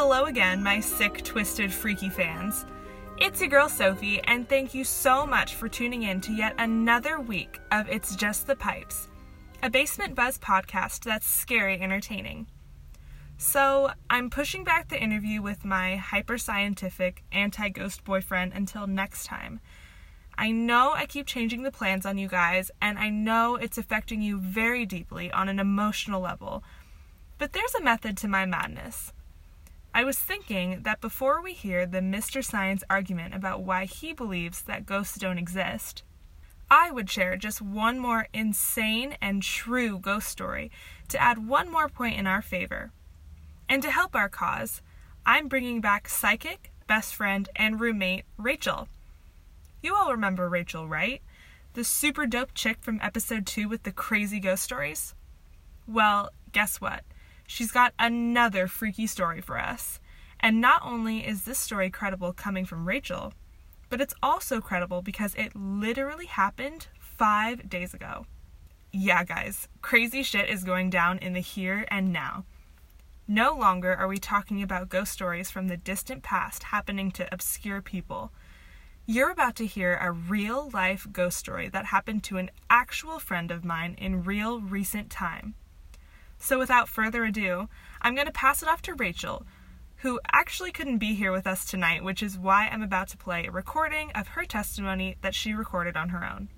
hello again, my sick, twisted, freaky fans. It's your girl Sophie, and thank you so much for tuning in to yet another week of It's Just the Pipes, a Basement Buzz podcast that's scary entertaining. So, I'm pushing back the interview with my hyper-scientific, anti-ghost boyfriend until next time. I know I keep changing the plans on you guys, and I know it's affecting you very deeply on an emotional level, but there's a method to my madness. I was thinking that before we hear the Mr. Science argument about why he believes that ghosts don't exist, I would share just one more insane and true ghost story to add one more point in our favor. And to help our cause, I'm bringing back psychic, best friend, and roommate Rachel. You all remember Rachel, right? The super dope chick from episode 2 with the crazy ghost stories? Well, guess what? She's got another freaky story for us. And not only is this story credible coming from Rachel, but it's also credible because it literally happened 5 days ago. Yeah, guys, crazy shit is going down in the here and now. No longer are we talking about ghost stories from the distant past happening to obscure people. You're about to hear a real-life ghost story that happened to an actual friend of mine in real recent time. So without further ado, I'm going to pass it off to Rachel, who actually couldn't be here with us tonight, which is why I'm about to play a recording of her testimony that she recorded on her own.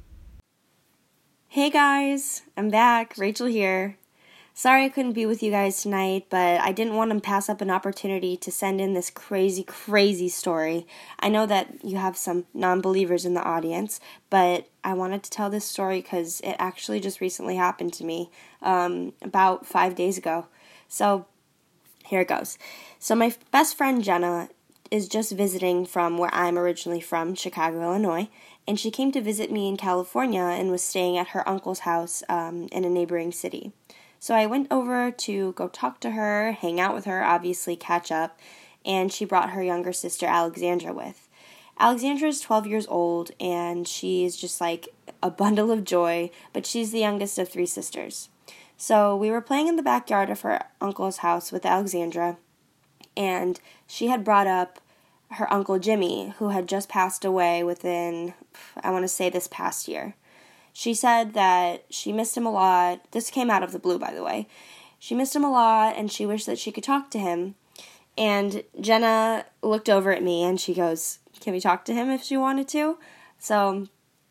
Hey guys, I'm back, Rachel here. Sorry I couldn't be with you guys tonight, but I didn't want to pass up an opportunity to send in this crazy story. I know that you have some non-believers in the audience, but I wanted to tell this story because it actually just recently happened to me about 5 days ago. So here it goes. So my best friend Jenna is just visiting from where I'm originally from, Chicago, Illinois, and she came to visit me in California and was staying at her uncle's house in a neighboring city. So I went over to go talk to her, hang out with her, obviously catch up, and she brought her younger sister Alexandra with. Alexandra is 12 years old, and she's just like a bundle of joy, but she's the youngest of 3 sisters. So we were playing in the backyard of her uncle's house with Alexandra, and she had brought up her uncle Jimmy, who had just passed away within, I want to say, this past year. She said that she missed him a lot. This came out of the blue, by the way. She missed him a lot, and she wished that she could talk to him. And Jenna looked over at me, and she goes, "Can we talk to him if she wanted to?" So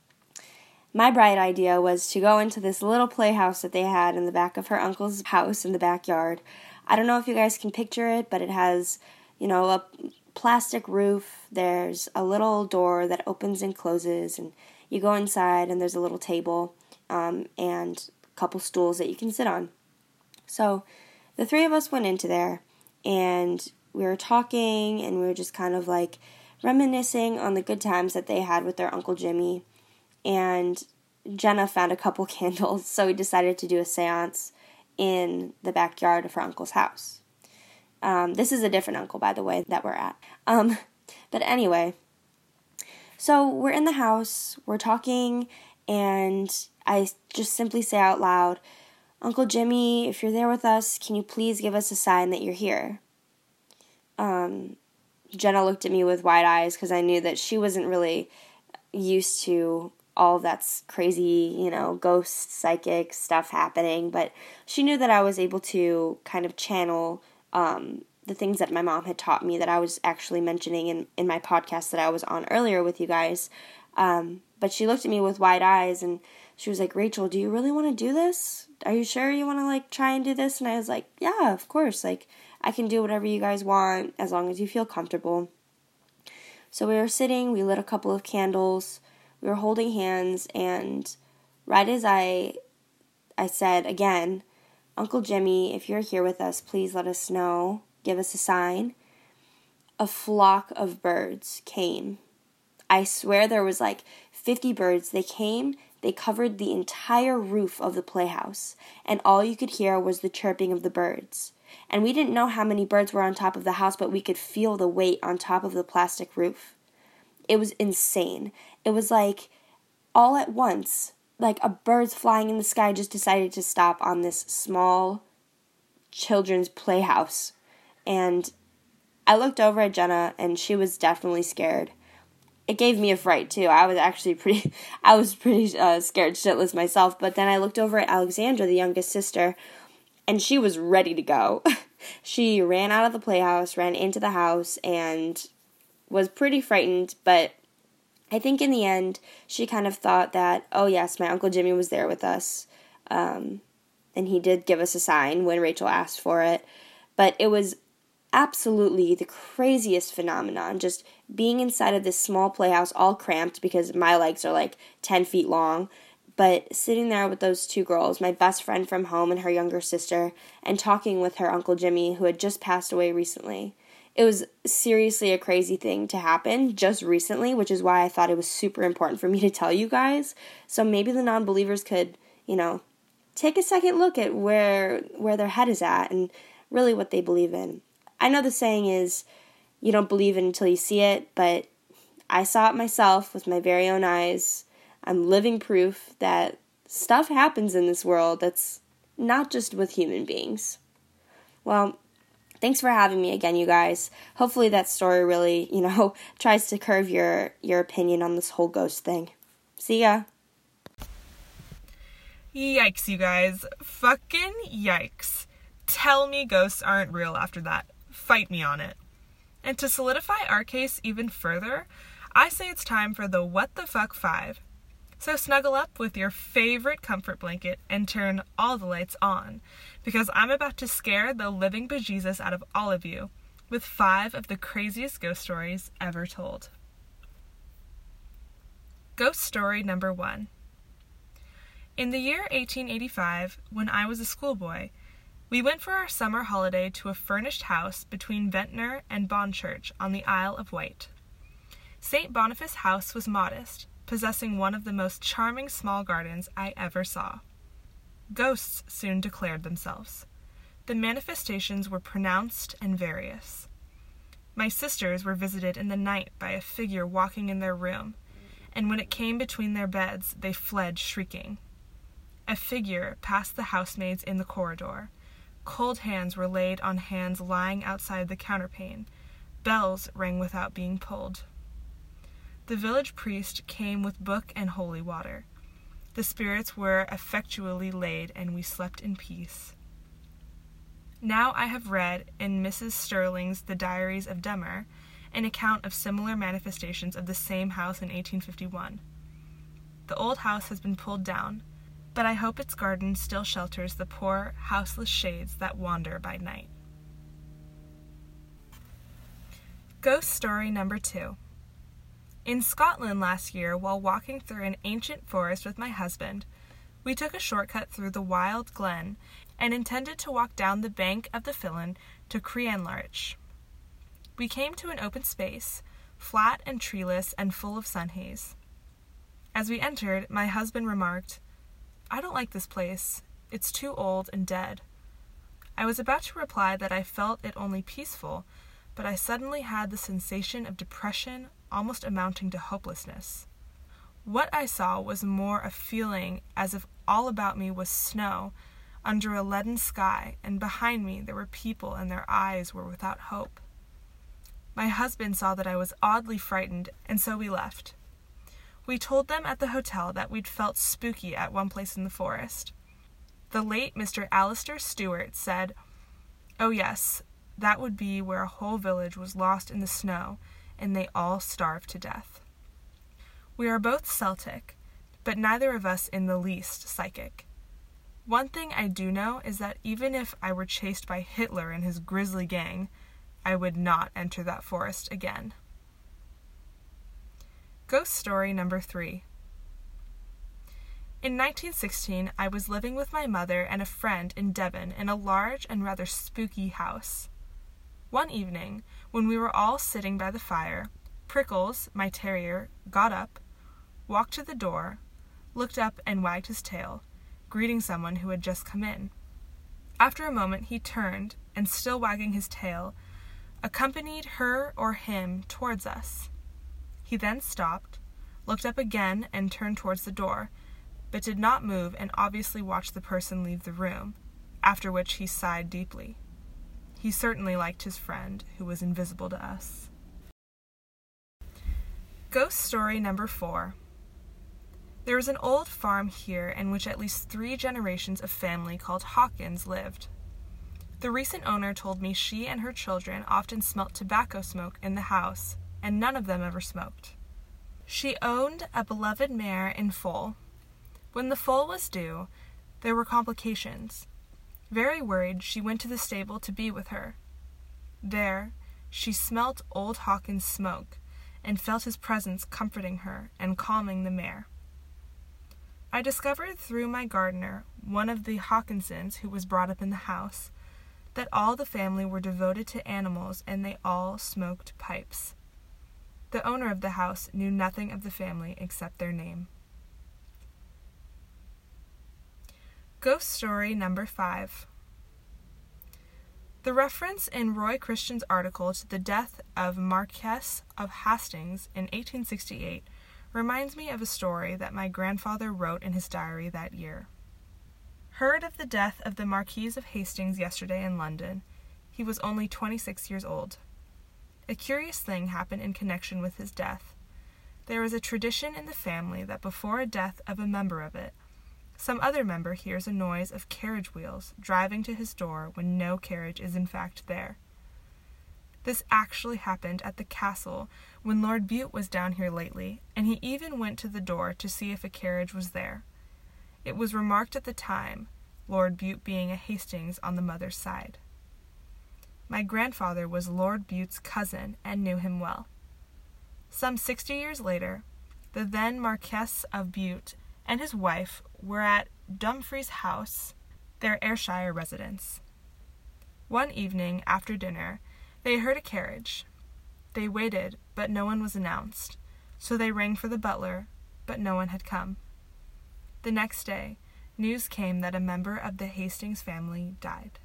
my bright idea was to go into this little playhouse that they had in the back of her uncle's house in the backyard. I don't know if you guys can picture it, but it has, a plastic roof. There's a little door that opens and closes, and you go inside, and there's a little table and a couple stools that you can sit on. So the 3 of us went into there, and we were talking, and we were just kind of like reminiscing on the good times that they had with their Uncle Jimmy. And Jenna found a couple candles, so we decided to do a seance in the backyard of her uncle's house. This is a different uncle, by the way, that we're at. But anyway, so we're in the house, we're talking, and I just simply say out loud, "Uncle Jimmy, if you're there with us, can you please give us a sign that you're here?" Jenna looked at me with wide eyes because I knew that she wasn't really used to all that's crazy, ghost, psychic stuff happening, but she knew that I was able to kind of channel the things that my mom had taught me that I was actually mentioning in my podcast that I was on earlier with you guys. But she looked at me with wide eyes, and she was like, "Rachel, do you really want to do this? Are you sure you want to, try and do this?" And I was like, "Yeah, of course. I can do whatever you guys want as long as you feel comfortable." So we were sitting, we lit a couple of candles, we were holding hands, and right as I said again, "Uncle Jimmy, if you're here with us, please let us know. Give us a sign," a flock of birds came. I swear there was 50 birds. They came, they covered the entire roof of the playhouse, and all you could hear was the chirping of the birds. And we didn't know how many birds were on top of the house, but we could feel the weight on top of the plastic roof. It was insane. It was all at once, a birds flying in the sky just decided to stop on this small children's playhouse. And I looked over at Jenna, and she was definitely scared. It gave me a fright, too. I was pretty scared shitless myself. But then I looked over at Alexandra, the youngest sister, and she was ready to go. She ran out of the playhouse, ran into the house, and was pretty frightened. But I think in the end, she kind of thought that, oh yes, my Uncle Jimmy was there with us. And he did give us a sign when Rachel asked for it. But it was absolutely the craziest phenomenon, just being inside of this small playhouse, all cramped because my legs are like 10 feet long, but sitting there with those two girls, my best friend from home and her younger sister, and talking with her Uncle Jimmy, who had just passed away recently. It was seriously a crazy thing to happen just recently, which is why I thought it was super important for me to tell you guys, so maybe the non-believers could, take a second look at where their head is at and really what they believe in. I know the saying is, you don't believe it until you see it, but I saw it myself with my very own eyes. I'm living proof that stuff happens in this world that's not just with human beings. Well, thanks for having me again, you guys. Hopefully that story really, tries to curve your opinion on this whole ghost thing. See ya. Yikes, you guys. Fucking yikes. Tell me ghosts aren't real after that. Fight me on it. And to solidify our case even further, I say it's time for the What the Fuck 5. So snuggle up with your favorite comfort blanket and turn all the lights on, because I'm about to scare the living bejesus out of all of you with 5 of the craziest ghost stories ever told. Ghost story number 1. In the year 1885, when I was a schoolboy, we went for our summer holiday to a furnished house between Ventnor and Bonchurch on the Isle of Wight. St. Boniface House was modest, possessing one of the most charming small gardens I ever saw. Ghosts soon declared themselves. The manifestations were pronounced and various. My sisters were visited in the night by a figure walking in their room, and when it came between their beds, they fled shrieking. A figure passed the housemaids in the corridor. Cold hands were laid on hands lying outside the counterpane. Bells rang without being pulled. The village priest came with book and holy water. The spirits were effectually laid, and we slept in peace. Now I have read in Mrs. Sterling's The Diaries of Demer an account of similar manifestations of the same house in 1851. The old house has been pulled down, but I hope its garden still shelters the poor, houseless shades that wander by night. Ghost story number 2. In Scotland last year, while walking through an ancient forest with my husband, we took a shortcut through the wild glen and intended to walk down the bank of the Fillen to Crianlarich. We came to an open space, flat and treeless and full of sun haze. As we entered, my husband remarked, "I don't like this place. It's too old and dead." I was about to reply that I felt it only peaceful, but I suddenly had the sensation of depression almost amounting to hopelessness. What I saw was more a feeling as if all about me was snow, under a leaden sky, and behind me there were people and their eyes were without hope. My husband saw that I was oddly frightened, and so we left. We told them at the hotel that we'd felt spooky at one place in the forest. The late Mr. Alistair Stewart said, "Oh yes, that would be where a whole village was lost in the snow, and they all starved to death." We are both Celtic, but neither of us in the least psychic. One thing I do know is that even if I were chased by Hitler and his grisly gang, I would not enter that forest again. Ghost story number 3. In 1916, I was living with my mother and a friend in Devon in a large and rather spooky house. One evening, when we were all sitting by the fire, Prickles, my terrier, got up, walked to the door, looked up and wagged his tail, greeting someone who had just come in. After a moment he turned, and still wagging his tail, accompanied her or him towards us. He then stopped, looked up again and turned towards the door, but did not move and obviously watched the person leave the room, after which he sighed deeply. He certainly liked his friend, who was invisible to us. Ghost story number 4. There was an old farm here in which at least 3 generations of family called Hawkins lived. The recent owner told me she and her children often smelt tobacco smoke in the house, and none of them ever smoked. She owned a beloved mare in foal. When the foal was due, there were complications. Very worried, she went to the stable to be with her. There, she smelt old Hawkins' smoke, and felt his presence comforting her and calming the mare. I discovered through my gardener, one of the Hawkinsons who was brought up in the house, that all the family were devoted to animals and they all smoked pipes. The owner of the house knew nothing of the family except their name. Ghost story number 5. The reference in Roy Christian's article to the death of Marquess of Hastings in 1868 reminds me of a story that my grandfather wrote in his diary that year. Heard of the death of the Marquis of Hastings yesterday in London. He was only 26 years old. A curious thing happened in connection with his death. There is a tradition in the family that before a death of a member of it, some other member hears a noise of carriage wheels driving to his door when no carriage is in fact there. This actually happened at the castle when Lord Bute was down here lately, and he even went to the door to see if a carriage was there. It was remarked at the time, Lord Bute being a Hastings on the mother's side. My grandfather was Lord Bute's cousin and knew him well. Some 60 years later, the then Marquess of Bute and his wife were at Dumfries House, their Ayrshire residence. One evening after dinner, they heard a carriage. They waited, but no one was announced, so they rang for the butler, but no one had come. The next day, news came that a member of the Hastings family died.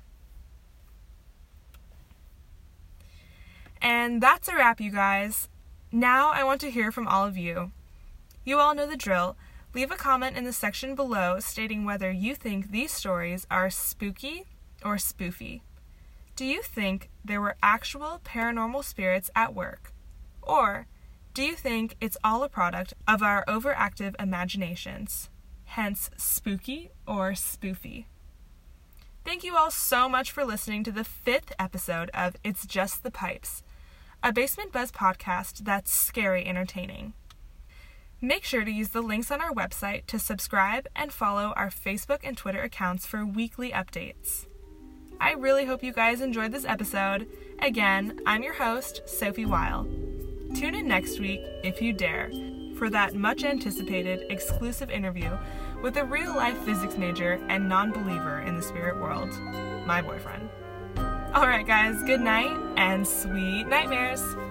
And that's a wrap, you guys. Now I want to hear from all of you. You all know the drill. Leave a comment in the section below stating whether you think these stories are spooky or spoofy. Do you think there were actual paranormal spirits at work? Or do you think it's all a product of our overactive imaginations? Hence, spooky or spoofy. Thank you all so much for listening to the 5th episode of It's Just the Pipes, a Basement Buzz podcast that's scary entertaining. Make sure to use the links on our website to subscribe and follow our Facebook and Twitter accounts for weekly updates. I really hope you guys enjoyed this episode. Again, I'm your host, Sophie Weil. Tune in next week, if you dare, for that much-anticipated exclusive interview with a real-life physics major and non-believer in the spirit world, my boyfriend. Alright guys, good night and sweet nightmares!